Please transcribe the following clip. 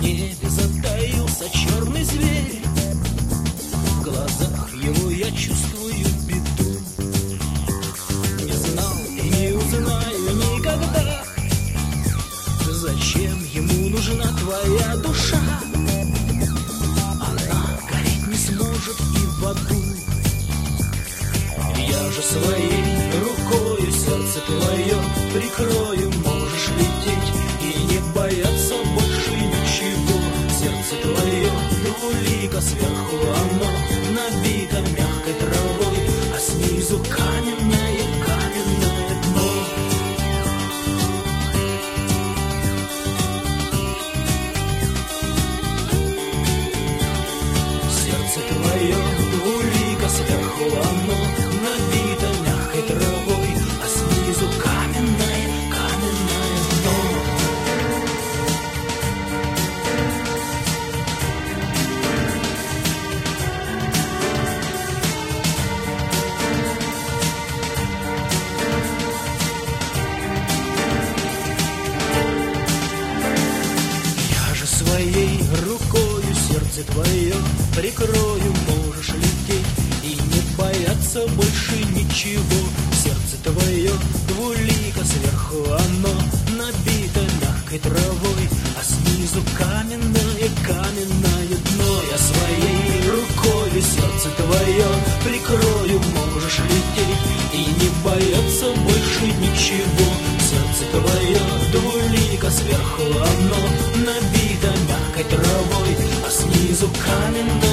небе затаился черный зверь. В глазах его я чувствую беду. Не знал и не узнаю никогда, зачем ему нужна твоя душа. Она гореть не сможет и в аду. Я же своей рукою сердце твое прикрою. Можешь лететь и не бояться больше ничего. Сердце твое двулико, сверху оно набито мягкой травой, а снизу каменное, каменное дно. Сердце твое двулико, сверху оно набито мягкой травой, а снизу каменное, каменное дно. Я же своей рукою сердце твое прикрою. Можешь лететь и не бояться больше ничего. Сердце твое двулико, сверху оно набито мягкой травой, а снизу каменное, каменное дно. Я своей рукой сердце твое прикрою. Можешь лететь и не бояться больше ничего. Сердце твое двулико, сверху оно набито мягкой травой, а снизу каменное.